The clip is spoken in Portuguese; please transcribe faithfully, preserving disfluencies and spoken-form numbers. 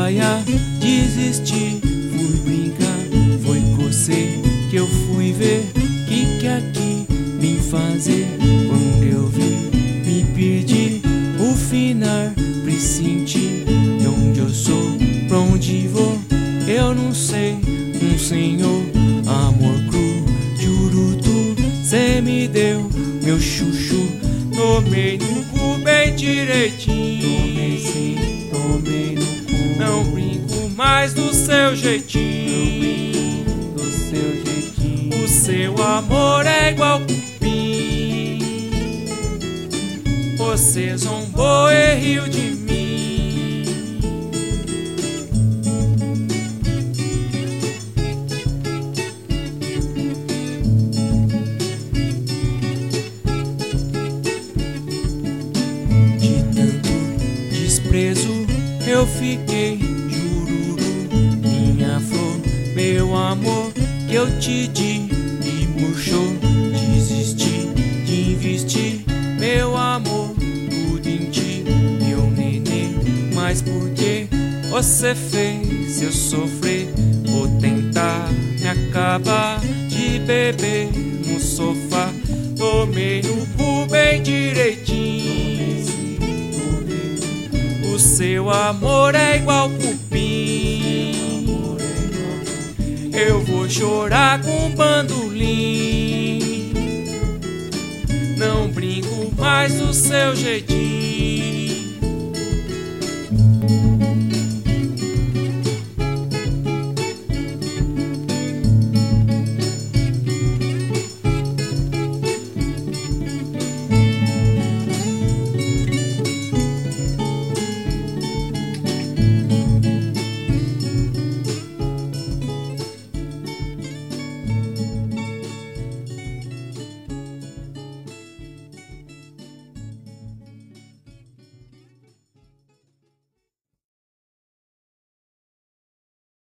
praia, desisti, fui brincar. Foi com você que eu fui ver que que aqui vim fazer. Quando eu vi, me perdi, o final pressenti. De onde eu sou, pra onde vou, eu não sei. Um senhor, amor cru, jurutu, cê me deu meu chuchu. Tomei no cu bem direitinho. Tomei sim, tomei no cu. Não brinco mais do seu jeitinho. Não brinco do seu jeitinho. O seu amor é igual cupim. Você zombou e riu de mim. Eu fiquei, jururu, minha flor, meu amor, que eu te di e murchou. Desisti de investir, meu amor, tudo em ti, meu nenê. Mas por que você fez eu sofrer? Vou tentar me acabar de beber no sofá. Tomei no cu bem direitinho. O seu amor é igual cupim. Eu vou chorar com bandolim. Não brinco mais do seu jeitinho.